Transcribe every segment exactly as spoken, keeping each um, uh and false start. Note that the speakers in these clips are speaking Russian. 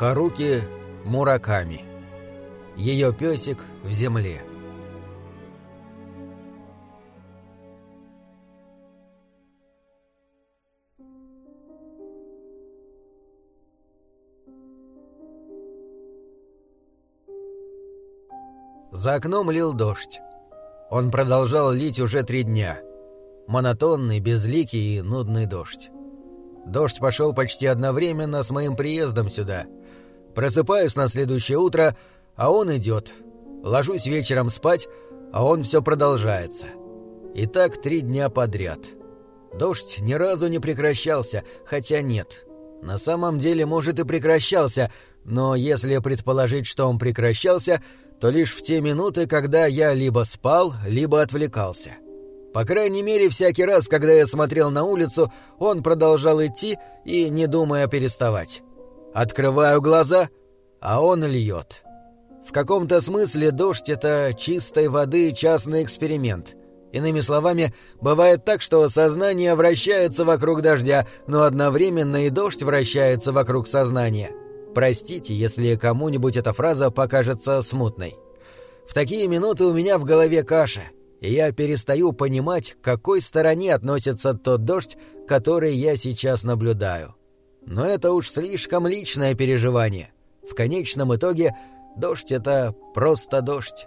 Харуки Мураками. Ее песик в земле. За окном лил дождь. Он продолжал лить уже три дня. Монотонный, безликий и нудный дождь. Дождь пошел почти одновременно с моим приездом сюда. Просыпаюсь на следующее утро, а он идет. Ложусь вечером спать, а он все продолжается. И так три дня подряд. Дождь ни разу не прекращался, хотя нет. На самом деле, может, и прекращался, но если предположить, что он прекращался, то лишь в те минуты, когда я либо спал, либо отвлекался. По крайней мере, всякий раз, когда я смотрел на улицу, он продолжал идти и не думая переставать. Открываю глаза, а он льет. В каком-то смысле дождь — это чистой воды частный эксперимент. Иными словами, бывает так, что сознание вращается вокруг дождя, но одновременно и дождь вращается вокруг сознания. Простите, если кому-нибудь эта фраза покажется смутной. В такие минуты у меня в голове каша, и я перестаю понимать, к какой стороне относится тот дождь, который я сейчас наблюдаю. Но это уж слишком личное переживание. В конечном итоге дождь — это просто дождь.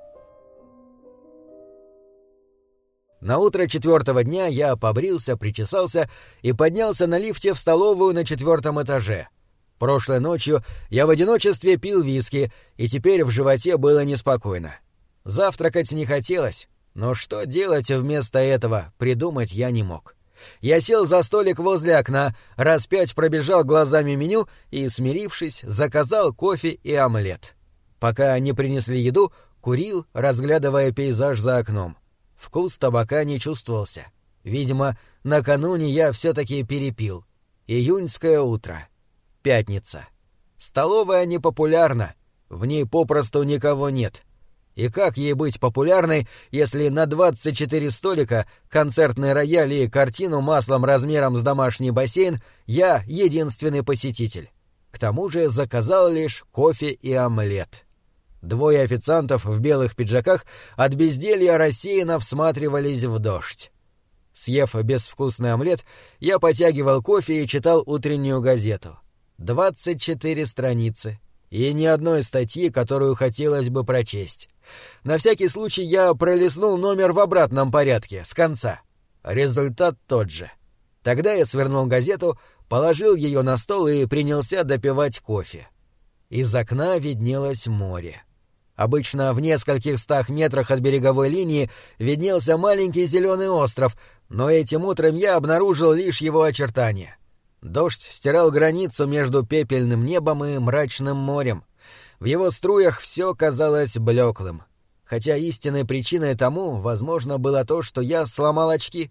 На утро четвертого дня я побрился, причесался и поднялся на лифте в столовую на четвертом этаже. Прошлой ночью я в одиночестве пил виски, и теперь в животе было неспокойно. Завтракать не хотелось, но что делать вместо этого, придумать я не мог. Я сел за столик возле окна, раз пять пробежал глазами меню и, смирившись, заказал кофе и омлет. Пока не принесли еду, курил, разглядывая пейзаж за окном. Вкус табака не чувствовался. Видимо, накануне я все-таки перепил. Июньское утро. Пятница. Столовая непопулярна, в ней попросту никого нет. И как ей быть популярной, если на двадцать четыре столика, концертный рояль и картину маслом размером с домашний бассейн я единственный посетитель? К тому же заказал лишь кофе и омлет. Двое официантов в белых пиджаках от безделья рассеянно всматривались в дождь. Съев безвкусный омлет, я потягивал кофе и читал утреннюю газету. двадцать четыре страницы. И ни одной статьи, которую хотелось бы прочесть. На всякий случай я пролистнул номер в обратном порядке, с конца. Результат тот же. Тогда я свернул газету, положил ее на стол и принялся допивать кофе. Из окна виднелось море. Обычно в нескольких стах метрах от береговой линии виднелся маленький зеленый остров, но этим утром я обнаружил лишь его очертания. Дождь стирал границу между пепельным небом и мрачным морем. В его струях все казалось блеклым. Хотя истинной причиной тому, возможно, было то, что я сломал очки.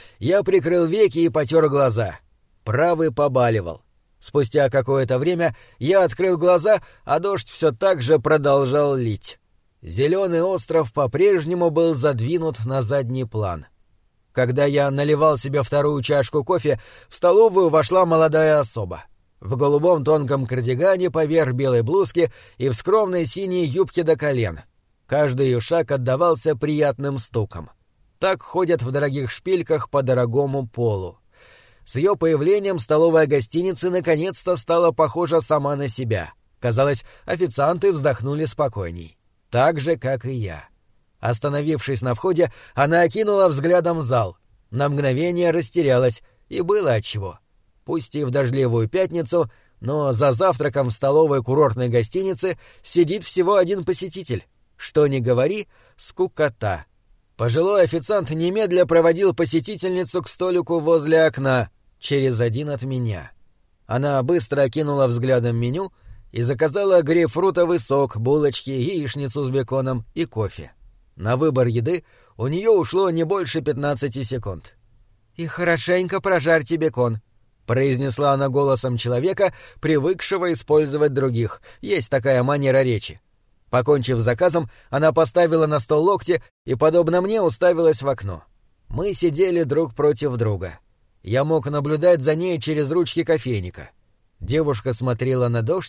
Я прикрыл веки и потер глаза. Правый побаливал. Спустя какое-то время я открыл глаза, а дождь все так же продолжал лить. Зеленый остров по-прежнему был задвинут на задний план. Когда я наливал себе вторую чашку кофе, в столовую вошла молодая особа. В голубом тонком кардигане поверх белой блузки и в скромной синей юбке до колен. Каждый ее шаг отдавался приятным стуком. Так ходят в дорогих шпильках по дорогому полу. С ее появлением столовая гостиницы наконец-то стала похожа сама на себя. Казалось, официанты вздохнули спокойней. Так же, как и я. Остановившись на входе, она окинула взглядом зал. На мгновение растерялась, и было отчего. Пусть и в дождливую пятницу, но за завтраком в столовой курортной гостиницы сидит всего один посетитель. Что ни говори, скукота. Пожилой официант немедля проводил посетительницу к столику возле окна, через один от меня. Она быстро окинула взглядом меню и заказала грейпфрутовый сок, булочки, яичницу с беконом и кофе. На выбор еды у нее ушло не больше пятнадцати секунд. «И хорошенько прожарьте бекон», — произнесла она голосом человека, привыкшего использовать других. Есть такая манера речи. Покончив с заказом, она поставила на стол локти и, подобно мне, уставилась в окно. Мы сидели друг против друга. Я мог наблюдать за ней через ручки кофейника. Девушка смотрела на дождь,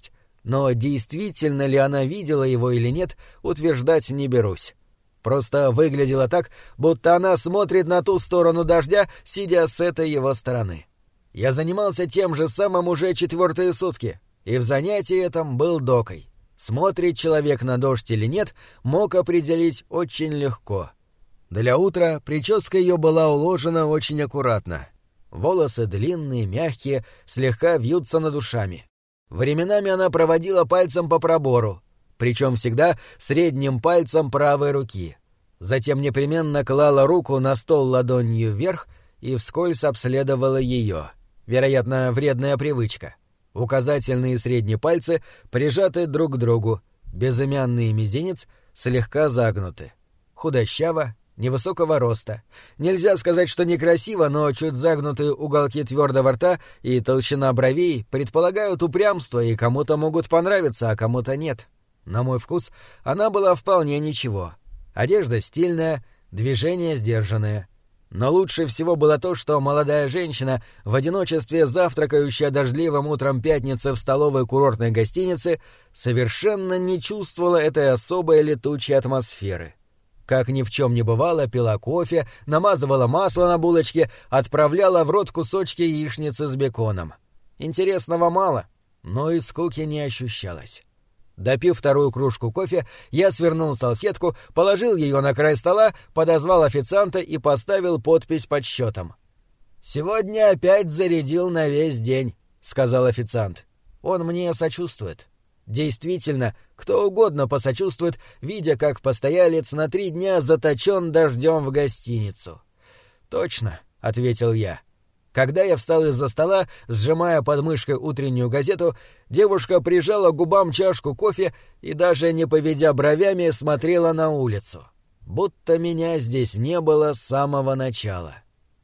Но действительно ли она видела его или нет, утверждать не берусь. Просто выглядело так, будто она смотрит на ту сторону дождя, сидя с этой его стороны. Я занимался тем же самым уже четвертые сутки, и в занятии этом был докой. Смотрит человек на дождь или нет, мог определить очень легко. Для утра прическа ее была уложена очень аккуратно. Волосы длинные, мягкие, слегка вьются над ушами. Временами она проводила пальцем по пробору, причем всегда средним пальцем правой руки. Затем непременно клала руку на стол ладонью вверх и вскользь обследовала ее. Вероятно, вредная привычка. Указательные и средние пальцы прижаты друг к другу, безымянный мизинец слегка загнуты. Худощаво, невысокого роста. Нельзя сказать, что некрасиво, но чуть загнутые уголки твердого рта и толщина бровей предполагают упрямство и кому-то могут понравиться, а кому-то нет. На мой вкус она была вполне ничего. Одежда стильная, движения сдержанные. Но лучше всего было то, что молодая женщина, в одиночестве завтракающая дождливым утром пятницы в столовой курортной гостиницы, совершенно не чувствовала этой особой летучей атмосферы. Как ни в чем не бывало, пила кофе, намазывала масло на булочке, отправляла в рот кусочки яичницы с беконом. Интересного мало, но и скуки не ощущалось. Допив вторую кружку кофе, я свернул салфетку, положил ее на край стола, подозвал официанта и поставил подпись под счетом. «Сегодня опять зарядил на весь день», — сказал официант. «Он мне сочувствует». Действительно, кто угодно посочувствует, видя, как постоялец на три дня заточен дождем в гостиницу. «Точно», — ответил я. Когда я встал из-за стола, сжимая под мышкой утреннюю газету, девушка прижала к губам чашку кофе и, даже не поведя бровями, смотрела на улицу. Будто меня здесь не было с самого начала.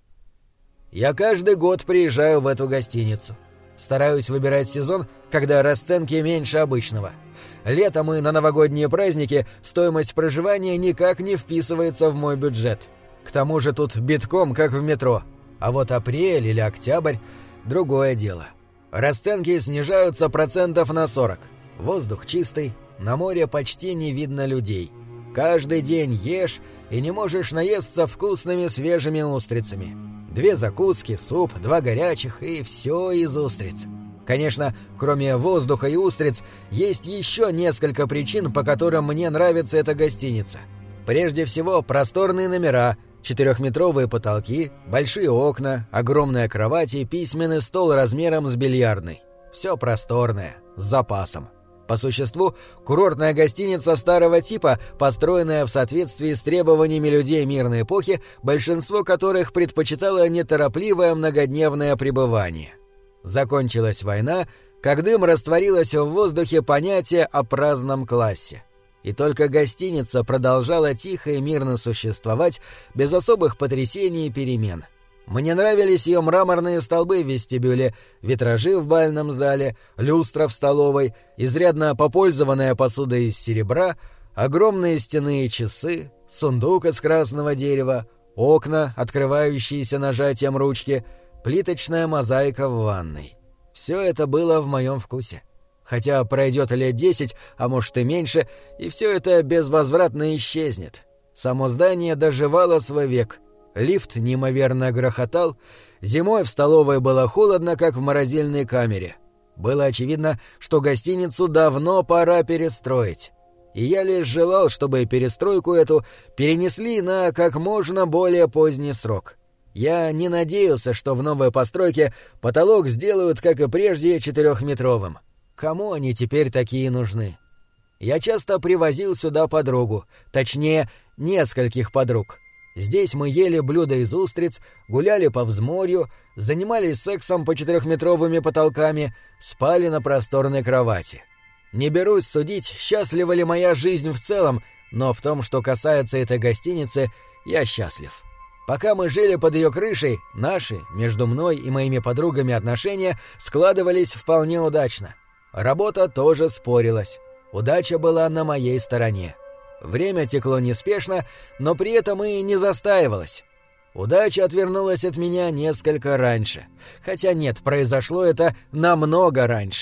Я каждый год приезжаю в эту гостиницу. Стараюсь выбирать сезон, когда расценки меньше обычного. Летом и на новогодние праздники стоимость проживания никак не вписывается в мой бюджет. К тому же тут битком, как в метро. А вот апрель или октябрь — другое дело. Расценки снижаются процентов на сорок. Воздух чистый, на море почти не видно людей. Каждый день ешь и не можешь наесться вкусными свежими устрицами. Две закуски, суп, два горячих и все из устриц. Конечно, кроме воздуха и устриц, есть еще несколько причин, по которым мне нравится эта гостиница. Прежде всего, просторные номера, четырехметровые потолки, большие окна, огромная кровать и письменный стол размером с бильярдный. Все просторное, с запасом. По существу, курортная гостиница старого типа, построенная в соответствии с требованиями людей мирной эпохи, большинство которых предпочитало неторопливое многодневное пребывание. Закончилась война, как дым растворилось в воздухе понятие о праздном классе. И только гостиница продолжала тихо и мирно существовать, без особых потрясений и перемен. Мне нравились ее мраморные столбы в вестибюле, витражи в бальном зале, люстра в столовой, изрядно попользованная посуда из серебра, огромные стенные часы, сундук из красного дерева, окна, открывающиеся нажатием ручки, плиточная мозаика в ванной. Все это было в моем вкусе. Хотя пройдет лет десять, а может и меньше, и все это безвозвратно исчезнет. Само здание доживало свой век. Лифт неимоверно грохотал, зимой в столовой было холодно, как в морозильной камере. Было очевидно, что гостиницу давно пора перестроить. И я лишь желал, чтобы перестройку эту перенесли на как можно более поздний срок. Я не надеялся, что в новой постройке потолок сделают, как и прежде, четырехметровым. Кому они теперь такие нужны? Я часто привозил сюда подругу, точнее, нескольких подруг. Здесь мы ели блюда из устриц, гуляли по взморью, занимались сексом по четырехметровыми потолками, спали на просторной кровати. Не берусь судить, счастлива ли моя жизнь в целом, но в том, что касается этой гостиницы, я счастлив. Пока мы жили под ее крышей, наши, между мной и моими подругами отношения складывались вполне удачно. Работа тоже спорилась. Удача была на моей стороне. Время текло неспешно, но при этом и не застаивалось. Удача отвернулась от меня несколько раньше. Хотя нет, произошло это намного раньше.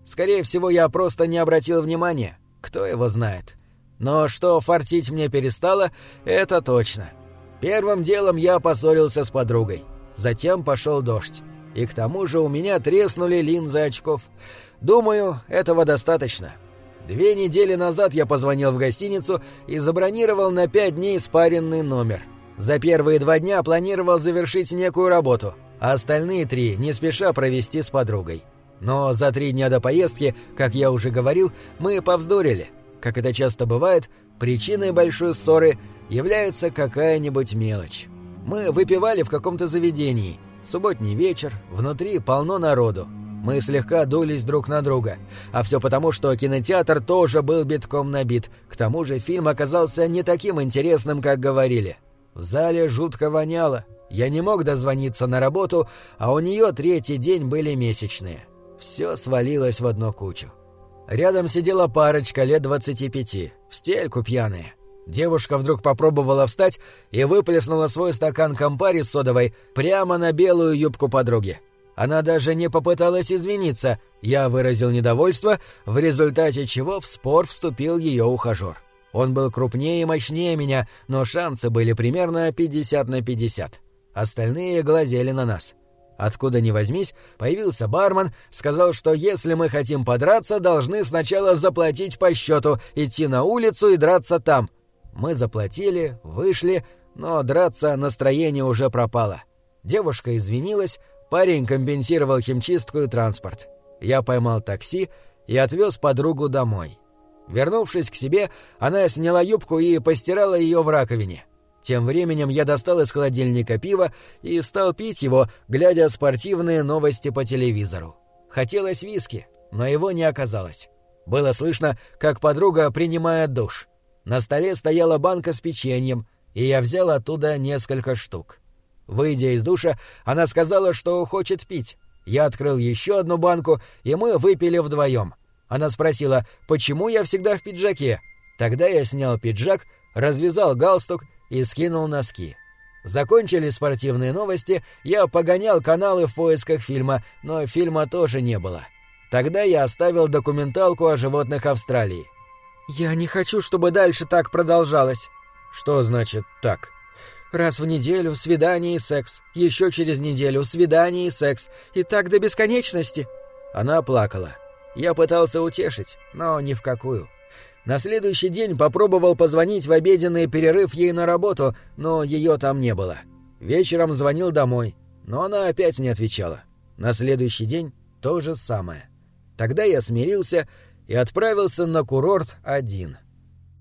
Скорее всего, я просто не обратил внимания. Кто его знает. Но что фартить мне перестало, это точно. Первым делом я поссорился с подругой. Затем пошел дождь. И к тому же у меня треснули линзы очков. Думаю, этого достаточно. Две недели назад я позвонил в гостиницу и забронировал на пять дней спаренный номер. За первые два дня планировал завершить некую работу, а остальные три не спеша провести с подругой. Но за три дня до поездки, как я уже говорил, мы повздорили. Как это часто бывает, причиной большой ссоры является какая-нибудь мелочь. Мы выпивали в каком-то заведении. Субботний вечер, внутри полно народу. Мы слегка дулись друг на друга. А все потому, что кинотеатр тоже был битком набит. К тому же фильм оказался не таким интересным, как говорили. В зале жутко воняло. Я не мог дозвониться на работу, а у нее третий день были месячные. Все свалилось в одну кучу. Рядом сидела парочка лет двадцати пяти, в стельку пьяные. Девушка вдруг попробовала встать и выплеснула свой стакан кампари с содовой прямо на белую юбку подруги. Она даже не попыталась извиниться, я выразил недовольство, в результате чего в спор вступил ее ухажер. Он был крупнее и мощнее меня, но шансы были примерно пятьдесят на пятьдесят. Остальные глазели на нас. Откуда ни возьмись, появился бармен, сказал, что если мы хотим подраться, должны сначала заплатить по счету, идти на улицу и драться там. Мы заплатили, вышли, но драться настроение уже пропало. Девушка извинилась, парень компенсировал химчистку и транспорт. Я поймал такси и отвез подругу домой. Вернувшись к себе, она сняла юбку и постирала ее в раковине. Тем временем я достал из холодильника пиво и стал пить его, глядя спортивные новости по телевизору. Хотелось виски, но его не оказалось. Было слышно, как подруга принимает душ. На столе стояла банка с печеньем, и я взял оттуда несколько штук. Выйдя из душа, она сказала, что хочет пить. Я открыл еще одну банку, и мы выпили вдвоем. Она спросила, почему я всегда в пиджаке. Тогда я снял пиджак, развязал галстук и скинул носки. Закончили спортивные новости, я погонял каналы в поисках фильма, но фильма тоже не было. Тогда я оставил документалку о животных Австралии. «Я не хочу, чтобы дальше так продолжалось». «Что значит «так»?» «Раз в неделю свидание и секс, еще через неделю свидание и секс, и так до бесконечности». Она плакала. Я пытался утешить, но ни в какую. На следующий день попробовал позвонить в обеденный перерыв ей на работу, но ее там не было. Вечером звонил домой, но она опять не отвечала. На следующий день то же самое. Тогда я смирился и отправился на курорт один.